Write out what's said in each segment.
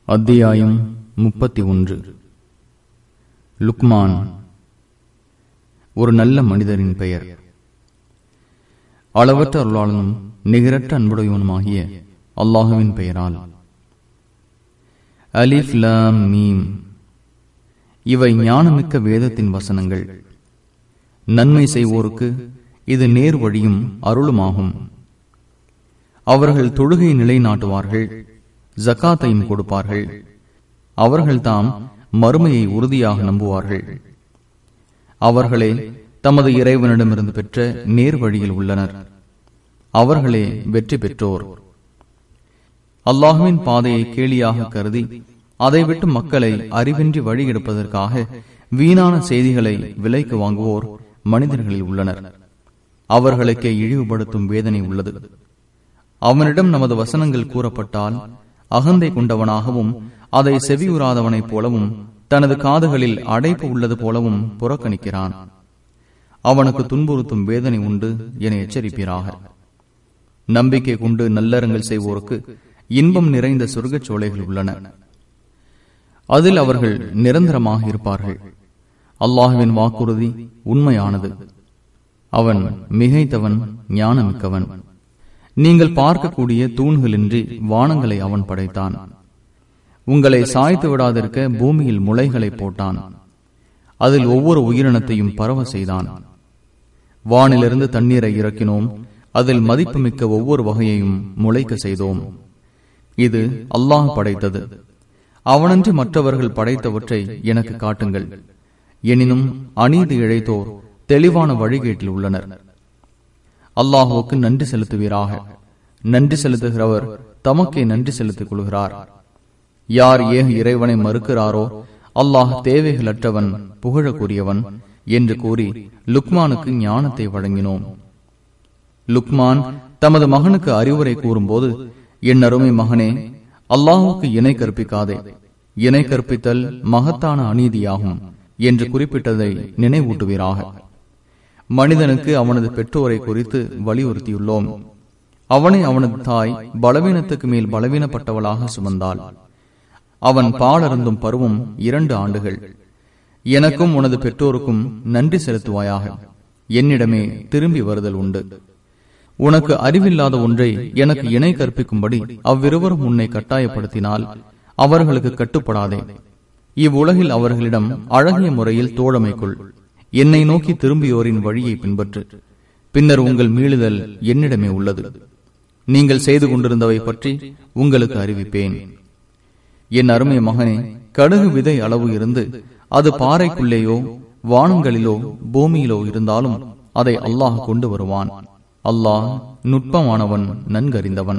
அத்தியாயம் 31. லுக்மான் ஒரு நல்ல மனிதரின் பெயர். அளவற்ற அருளாளனும் நிகரற்ற அன்புடையவனுமாகிய அல்லாஹுவின் பெயரால். அலிஃப் லாம் மீம். இவை ஞானமிக்க வேதத்தின் வசனங்கள். நன்மை செய்வோருக்கு இது நேர் வழியும் அருளுமாகும். அவர்கள் தொழுகையை நிலைநாட்டுவார்கள், ஜகாத்தையும் கொடுப்பார்கள். அவர்கள் தாம் மறுமையை உறுதியாக நம்புவார்கள். அவர்களே தமது இறைவனிடமிருந்து பெற்ற நேர் வழியில் உள்ளனர். அவர்களே வெற்றி பெற்றோர். அல்லாஹுவின் பாதையை கேலியாக கருதி அதை விட்டு மக்களை அறிவின்றி வழி எடுப்பதற்காக வீணான செய்திகளை விலைக்கு வாங்குவோர் மனிதர்களில் உள்ளனர். அவர்களுக்கே இழிவுபடுத்தும் வேதனை உள்ளது. அவனிடம் நமது வசனங்கள் கூறப்பட்டால் அகந்தை கொண்டவனாகவும் அதை செவியுறாதவனைப் போலவும் தனது காதுகளில் அடைப்பு உள்ளது போலவும் புறக்கணிக்கிறான். அவனுக்கு துன்புறுத்தும் வேதனை உண்டு என எச்சரிப்பீராக. நம்பிக்கை கொண்டு நல்லறங்கள் செய்வோருக்கு இன்பம் நிறைந்த சொர்க்கச் சோலைகள் உள்ளன. அதில் அவர்கள் நிரந்தரமாக இருப்பார்கள். அல்லாஹுவின் வாக்குறுதி உண்மையானது. அவன் மிகைத்தவன், ஞானமிக்கவன். நீங்கள் பார்க்கக்கூடிய தூண்களின்றி வானங்களை அவன் படைத்தான். உங்களை சாய்த்து விடாதிருக்க பூமியில் முளைகளை போட்டான். அதில் ஒவ்வொரு உயிரினத்தையும் பரவ செய்தான். வானிலிருந்து தண்ணீரை இறக்கினோம். அதில் மதிப்புமிக்க ஒவ்வொரு வகையையும் முளைக்க செய்தோம். இது அல்லாஹ் படைத்தது. அவனன்றி மற்றவர்கள் படைத்தவற்றை எனக்கு காட்டுங்கள். எனினும் அநீதி இழைத்தோர் தெளிவான வழிகேட்டில் உள்ளனர். அல்லாஹுவுக்கு நன்றி செலுத்துவீராக. நன்றி செலுத்துகிறவர் தமக்கே நன்றி செலுத்திக் கொள்கிறார். யார் ஏக இறைவனை மறுக்கிறாரோ அல்லாஹ் தேவைகளற்றவன், புகழக்கூடியவன் என்று கூறி லுக்மானுக்கு ஞானத்தை வழங்கினோம். லுக்மான் தமது மகனுக்கு அறிவுரை கூறும்போது, என் அருமை மகனே, அல்லாஹுக்கு இணை கற்பிக்காதே. இணை கற்பித்தல் மகத்தான அநீதியாகும் என்று குறிப்பிட்டதை நினைவூட்டுவீராக. மனிதனுக்கு அவனது பெற்றோரை குறித்து வலியுறுத்தியுள்ளோம். அவனை அவனது தாய் பலவீனத்துக்கு மேல் பலவீனப்பட்டவளாக சுமந்தாள். அவன் பாலருந்தும் பருவம் 2 ஆண்டுகள். எனக்கும் உனது பெற்றோருக்கும் நன்றி செலுத்துவாயாக. என்னிடமே திரும்பி வருதல் உண்டு. உனக்கு அறிவில்லாத ஒன்றை எனக்கு இணை கற்பிக்கும்படி அவ்விருவரும் உன்னை கட்டாயப்படுத்தினால் அவர்களுக்கு கட்டுப்படாதே. இவ்வுலகில் அவர்களிடம் அழகிய முறையில் தோழமைக்குள். என்னை நோக்கி திரும்பியோரின் வழியை பின்பற்று. பின்னர் உங்கள் மீளுதல் என்னிடமே உள்ளது. நீங்கள் செய்து கொண்டிருந்தவை பற்றி உங்களுக்கு அறிவிப்பேன். என் அருமை மகனே, கடுகு விதை அளவு இருந்து அது பாறைக்குள்ளேயோ வானங்களிலோ பூமியிலோ இருந்தாலும் அதை அல்லாஹ் கொண்டு வருவான். அல்லாஹ் நுட்பமானவன், நன்கறிந்தவன்.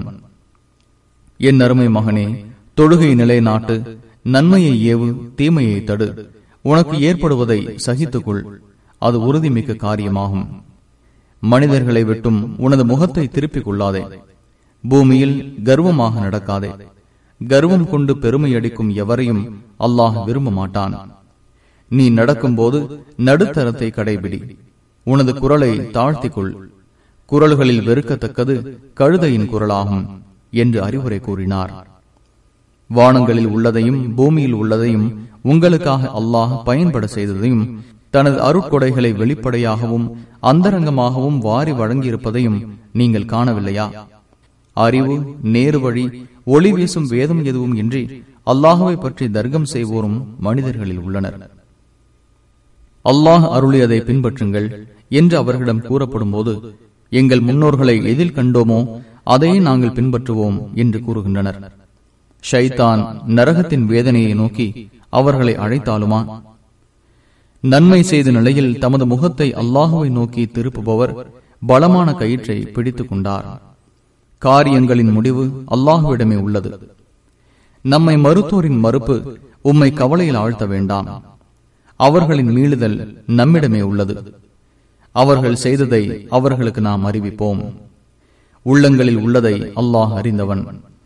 என் அருமை மகனே, தொழுகை நிலைநாட்டு, நன்மையை ஏவு, தீமையை தடு. உனக்கு ஏற்படுவதை சகித்துக்கொள். அது உறுதிமிக்க காரியமாகும். மனிதர்களை விட்டும் உனது முகத்தை திருப்பிக் கொள்ளாதே. பூமியில் கர்வமாக நடக்காதே. கர்வம் கொண்டு பெருமை அடிக்கும் எவரையும் அல்லாஹ் விரும்ப மாட்டான். நீ நடக்கும் போது நடுத்தரத்தை கடைபிடி. உனது குரலை தாழ்த்திக்கொள். குரல்களில் வெறுக்கத்தக்கது கழுதையின் குரலாகும் என்று அறிவுரை கூறினார். வானங்களில் உள்ளதையும் பூமியில் உள்ளதையும் உங்களுக்காக அல்லாஹ் பயன்பட செய்ததையும் தனது அருட்கொடைகளை வெளிப்படையாகவும் அந்தரங்கமாகவும் வாரி வழங்கியிருப்பதையும் நீங்கள் காணவில்லையா? அறிவு, நேரு வழி, ஒளி வீசும் வேதம் எதுவும் இன்றி அல்லாஹுவை பற்றி தர்க்கம் செய்வோரும் மனிதர்களில் உள்ளனர். அல்லாஹ் அருளியதை பின்பற்றுங்கள் என்று அவர்களிடம் கூறப்படும் போது, எங்கள் முன்னோர்களை எதில் கண்டோமோ அதையே நாங்கள் பின்பற்றுவோம் என்று கூறுகின்றனர். ஷைத்தான் நரகத்தின் வேதனையை நோக்கி அவர்களை அழைத்தாலுமா? நன்மை செய்த நிலையில் தமது முகத்தை அல்லாஹுவை நோக்கி திருப்புபவர் பலமான கயிற்றை பிடித்துக் கொண்டார். காரியங்களின் முடிவு அல்லாஹுவிடமே உள்ளது. நம்மை மறுத்தோரின் மறுப்பு உம்மை கவலையில் ஆழ்த்த வேண்டாம். அவர்களின் மீளுதல் நம்மிடமே உள்ளது. அவர்கள் செய்ததை அவர்களுக்கு நாம் அறிவிப்போம். உள்ளங்களில் உள்ளதை அல்லாஹ் அறிந்தவன்.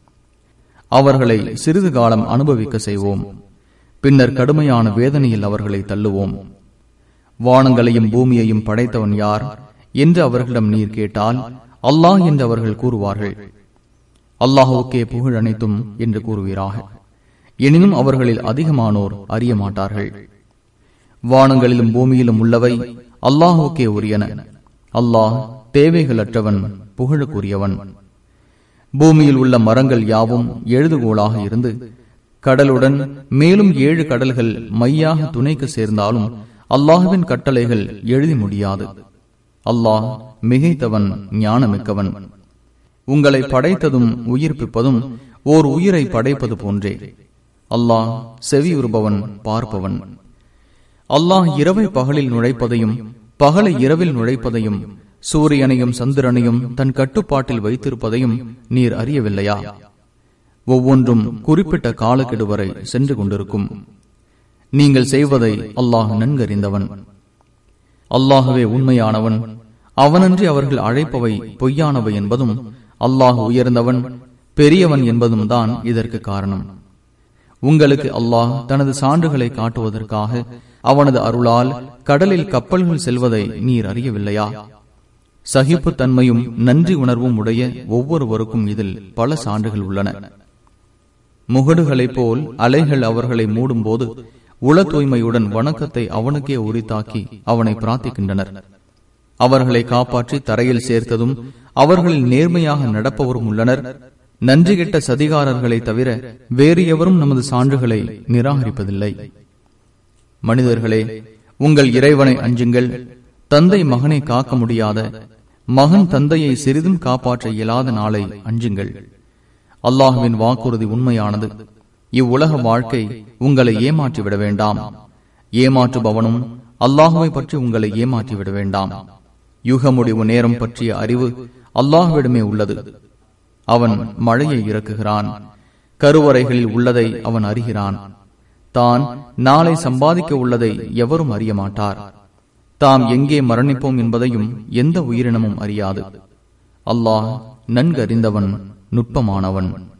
அவர்களை சிறிது காலம் அனுபவிக்க செய்வோம். பின்னர் கடுமையான வேதனையில் அவர்களை தள்ளுவோம். வானங்களையும் பூமியையும் படைத்தவன் யார் என்று அவர்களிடம் நீர் கேட்டால் அல்லாஹ் என்று அவர்கள் கூறுவார்கள். அல்லாஹுக்கே புகழ் அனைத்தும் என்று கூறுவீராக. எனினும் அவர்களில் அதிகமானோர் அறிய மாட்டார்கள். வானங்களிலும் பூமியிலும் உள்ளவை அல்லாஹுக்கே உரியன. அல்லாஹ் தேவைகளற்றவன், புகழுக்குரியவன். பூமியில் உள்ள மரங்கள் யாவும் எழுதுகோளாக இருந்து கடலுடன் மேலும் 7 கடல்கள் மையாக துணைக்கு சேர்ந்தாலும் அல்லாஹுவின் கட்டளைகள் எழுதி முடியாது. அல்லாஹ் மிகைத்தவன், ஞானமிக்கவன். உங்களை படைத்ததும் உயிர்ப்பிப்பதும் ஓர் உயிரை படைப்பது போன்றே. அல்லாஹ் செவியுறுபவன், பார்ப்பவன். அல்லாஹ் இரவை பகலில் நுழைப்பதையும் பகலை இரவில் நுழைப்பதையும் சூரியனையும் சந்திரனையும் தன் கட்டுப்பாட்டில் வைத்திருப்பதையும் நீர் அறியவில்லையா? ஒவ்வொன்றும் குறிப்பிட்ட காலக்கெடு வரை சென்று கொண்டிருக்கும். நீங்கள் செய்வதை அல்லாஹ் நன்கறிந்தவன். அல்லாஹுவே உண்மையானவன், அவனன்றி அவர்கள் அழைப்பவை பொய்யானவை என்பதும் அல்லாஹ் உயர்ந்தவன், பெரியவன் என்பதும் தான் இதற்கு காரணம். உங்களுக்கு அல்லாஹ் தனது சான்றுகளை காட்டுவதற்காக அவனது அருளால் கடலில் கப்பல்கள் செல்வதை நீர் அறியவில்லையா? சகிப்பு தன்மையும் நன்றி உணர்வும் உடைய ஒவ்வொருவருக்கும் இதில் பல சான்றுகள் உள்ளன. முகடுகளைப் போல் அலைகள் அவர்களை மூடும் போது உள தூய்மையுடன் வணக்கத்தை அவனுக்கே உரித்தாக்கி அவனை பிரார்த்திக்கின்றனர். அவர்களை காப்பாற்றி தரையில் சேர்த்ததும் அவர்களில் நேர்மையாக நடப்பவரும் உள்ளனர். நன்றி கெட்ட சதிகாரர்களை தவிர வேறு எவரும் நமது சான்றுகளை நிராகரிப்பதில்லை. மனிதர்களே, உங்கள் இறைவனை அஞ்சுங்கள். தந்தை மகனை காக்க முடியாத, மகன் தந்தையை சிறிதும் காப்பாற்ற இயலாத நாளை அஞ்சுங்கள். அல்லாஹுவின் வாக்குறுதி உண்மையானது. இவ்வுலக வாழ்க்கை உங்களை ஏமாற்றிவிட வேண்டாம். ஏமாற்றுபவனும் அல்லாஹுவை பற்றி உங்களை ஏமாற்றிவிட வேண்டாம். யுக முடிவு நேரம் பற்றிய அறிவு அல்லாஹுவிடமே உள்ளது. அவன் மழையை இறக்குகிறான். கருவறைகளில் உள்ளதை அவன் அறிகிறான். தான் நாளை சம்பாதிக்க உள்ளதை எவரும் அறிய மாட்டார். தாம் எங்கே மரணிப்போம் என்பதையும் எந்த உயிரினமும் அறியாது. அல்லாஹ் நன்கறிந்தவன், நுட்பமானவன்.